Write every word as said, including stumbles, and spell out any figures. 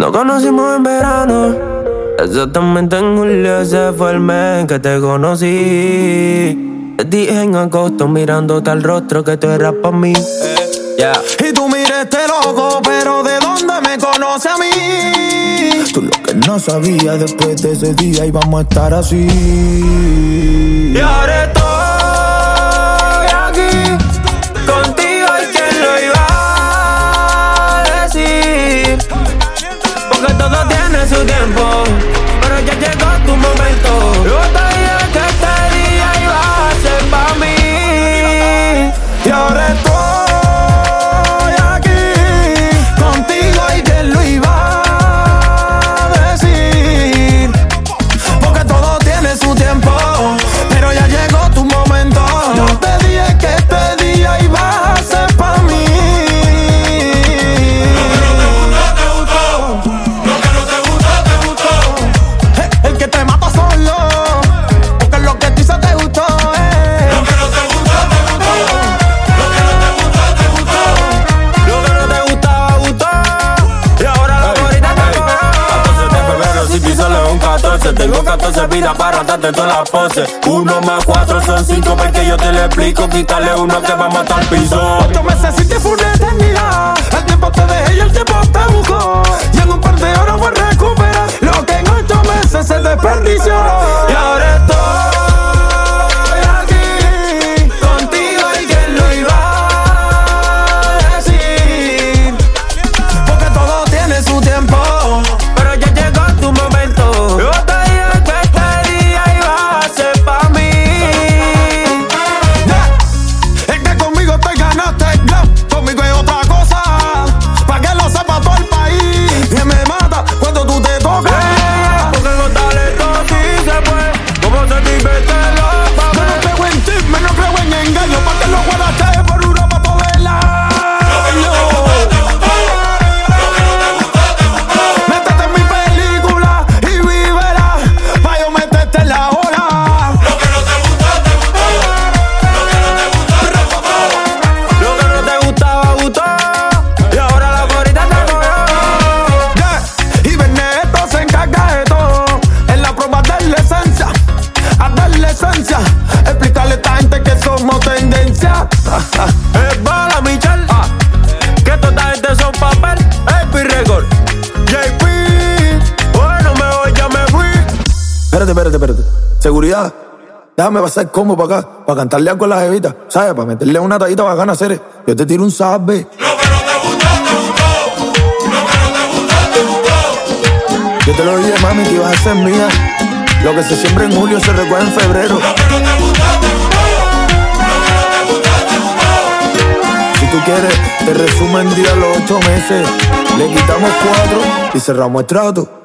Nos conocimos en verano, exactamente en julio. Ese fue el mes que te conocí. Te dije en agosto mirándote al rostro que tú eras pa' mí. Yeah. Y tú mires este loco, pero ¿de dónde me conoce a mí? Tú lo que no sabías, después de ese día íbamos a estar así. Y ahora estoy aquí contigo, y quién lo iba a decir. Porque todo tiene su tiempo, pero ya llegó tu momento. Yo te dije que este día iba a ser pa' mí. Y ahora estoy tengo catorce vidas para darte todas las poses. Uno más cuatro son cinco, porque yo te lo explico. Quítale uno que vamos hasta el piso. Ocho meses sin ti fue una eternidad. El tiempo te dejé y el tiempo te buscó. Y en un par de horas voy a recuperar lo que en ocho meses se desperdició. Y ahora estoy explicarle a esta gente que somos tendencia. Es bala, Michelle, ah, que toda esta gente son papel. Epi Record, J P. Bueno, me voy, ya me fui. Espérate, espérate, espérate. Seguridad. Déjame pasar como para acá, para cantarle algo a la jevita, ¿sabes? Para meterle una tallita bacana a hacer. Yo te tiro un sabe. Lo que no te gustó, te gustó. Lo que no te gustó, te gustó. Yo te lo dije, mami, que ibas a ser mía. Lo que se siembra en julio se recoge en febrero. Lo que no te gustó, te gustó. Lo que no te gustó, te gustó. Si tú quieres, te resumo en día los ocho meses. Le quitamos cuatro y cerramos el trato.